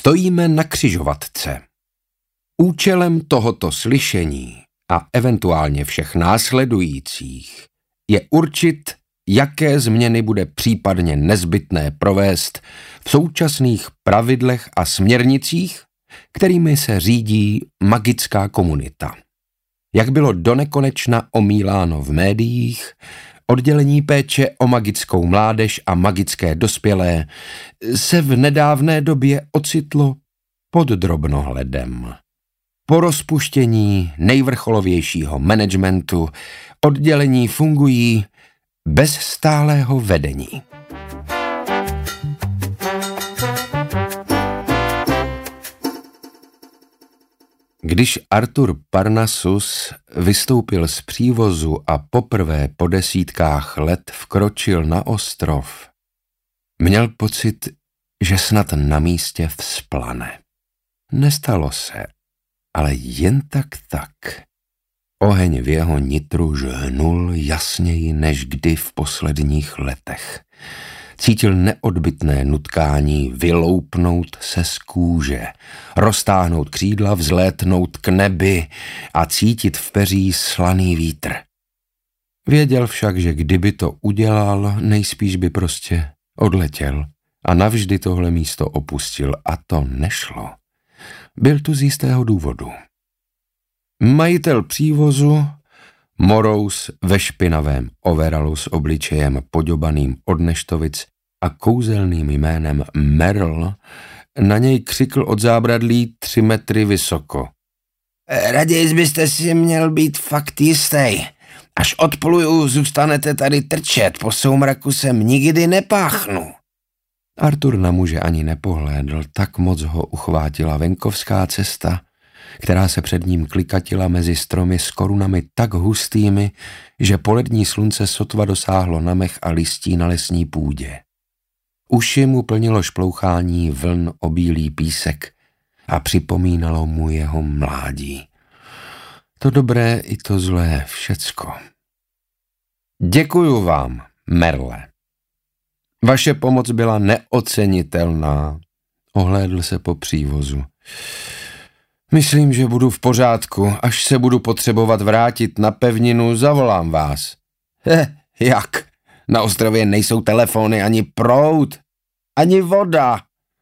Stojíme na křižovatce. Účelem tohoto slyšení a eventuálně všech následujících je určit, jaké změny bude případně nezbytné provést v současných pravidlech a směrnicích, kterými se řídí magická komunita. Jak bylo donekonečna omíláno v médiích, oddělení péče o magickou mládež a magické dospělé se v nedávné době ocitlo pod drobnohledem. Po rozpuštění nejvrcholovějšího managementu oddělení fungují bez stálého vedení. Když Artur Parnassus vystoupil z přívozu a poprvé po desítkách let vkročil na ostrov, měl pocit, že snad na místě vzplane. Nestalo se, ale jen tak. Oheň v jeho nitru žhnul jasněji než kdy v posledních letech. Cítil neodbytné nutkání vyloupnout se z kůže, roztáhnout křídla, vzlétnout k nebi a cítit v peří slaný vítr. Věděl však, že kdyby to udělal, nejspíš by prostě odletěl a navždy tohle místo opustil a to nešlo. Byl tu z jistého důvodu. Majitel přívozu, morous ve špinavém overalu s obličejem poďobaným od neštovic a kouzelným jménem Merl, na něj křikl od zábradlí 3 metry vysoko. Raději byste si měl být fakt jistý. Až odpluju, zůstanete tady trčet, po soumraku sem nikdy nepáchnu. Artur na muže ani nepohlédl, tak moc ho uchvátila venkovská cesta, která se před ním klikatila mezi stromy s korunami tak hustými, že polední slunce sotva dosáhlo na mech a listí na lesní půdě. Uši mu plnilo šplouchání vln o bílý písek a připomínalo mu jeho mládí. To dobré i to zlé, všecko. Děkuju vám, Merle. Vaše pomoc byla neocenitelná. Ohlédl se po přívozu. Myslím, že budu v pořádku. Až se budu potřebovat vrátit na pevninu, zavolám vás. Jak? Na ostrově nejsou telefony, ani proud, ani voda.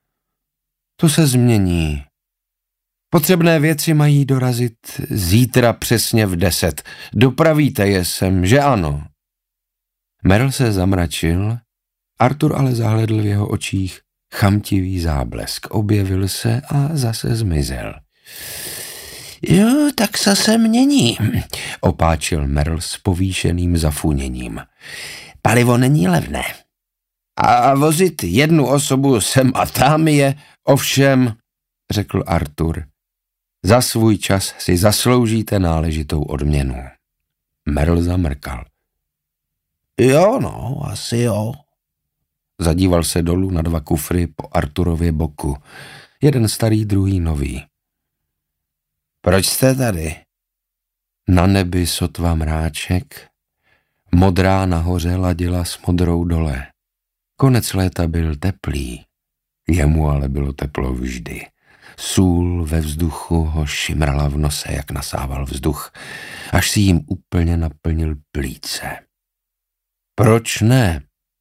To se změní. Potřebné věci mají dorazit zítra přesně v 10. Dopravíte je sem, že ano? Merl se zamračil, Artur ale zahledl v jeho očích chamtivý záblesk. Objevil se a zase zmizel. Jo, tak se mění, opáčil Merl s povýšeným zafuněním. Palivo není levné. A vozit jednu osobu sem a tam je, ovšem, řekl Artur, za svůj čas si zasloužíte náležitou odměnu. Merl zamrkal. Jo, no, asi jo. Zadíval se dolů na 2 kufry po Arturově boku. Jeden starý, druhý nový. Proč jste tady? Na nebi sotva mráček, modrá nahoře ladila s modrou dole. Konec léta byl teplý, jemu ale bylo teplo vždy. Sůl ve vzduchu ho šimrala v nose, jak nasával vzduch, až si jim úplně naplnil plíce. Proč ne?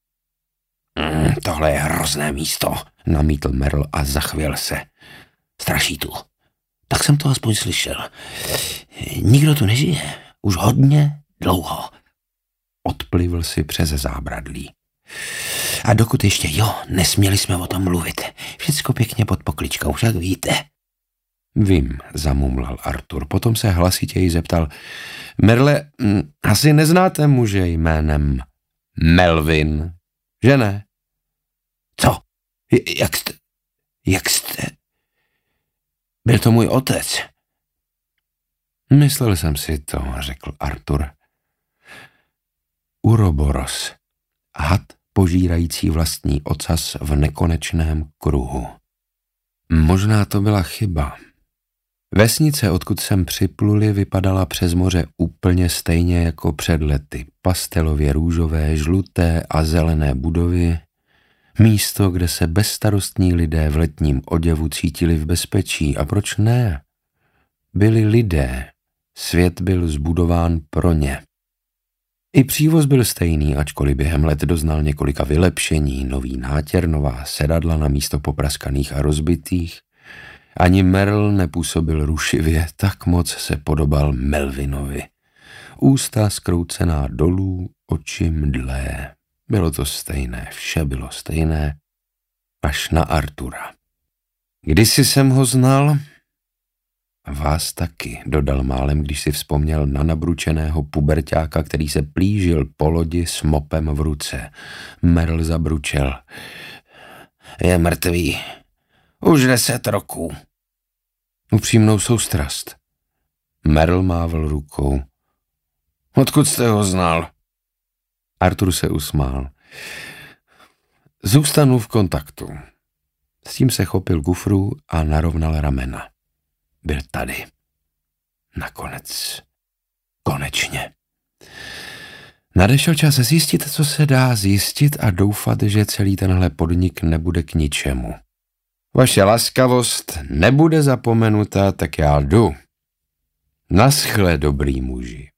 Tohle je hrozné místo, namítl Merl a zachvěl se. Straší tu. Tak jsem to aspoň slyšel. Nikdo tu nežije. Už hodně dlouho. Odplivl si přes zábradlí. A dokud ještě nesměli jsme o tom mluvit. Všecko pěkně pod pokličkou, však víte. Vím, zamumlal Artur. Potom se hlasitěji zeptal. Merle, asi neznáte muže jménem Melvin, že ne? Co? Jak jste? Byl to můj otec. Myslel jsem si to, řekl Artur. Uroboros, had požírající vlastní ocas v nekonečném kruhu. Možná to byla chyba. Vesnice, odkud jsem připluli, vypadala přes moře úplně stejně jako před lety. Pastelově růžové, žluté a zelené budovy, Místo, kde se bezstarostní lidé v letním oděvu cítili v bezpečí. A proč ne? Byli lidé. Svět byl zbudován pro ně. I přívoz byl stejný, ačkoliv během let doznal několika vylepšení, nový nátěr, nová sedadla na místo popraskaných a rozbitých. Ani Merl nepůsobil rušivě, tak moc se podobal Melvinovi. Ústa skroucená dolů, oči mdlé. Bylo to stejné, vše bylo stejné, až na Artura. Kdysi jsem ho znal? Vás taky, dodal málem, když si vzpomněl na nabručeného puberťáka, který se plížil po lodi s mopem v ruce. Merl zabručel. Je mrtvý. Už 10 roků. Upřímnou soustrast. Merl mával rukou. Odkud jste ho znal? Artur se usmál. Zůstanu v kontaktu. S tím se chopil kufru a narovnal ramena. Byl tady. Nakonec. Konečně. Nadešel čas zjistit, co se dá zjistit a doufat, že celý tenhle podnik nebude k ničemu. Vaše laskavost nebude zapomenuta, tak já jdu. Naschle, dobrý muži.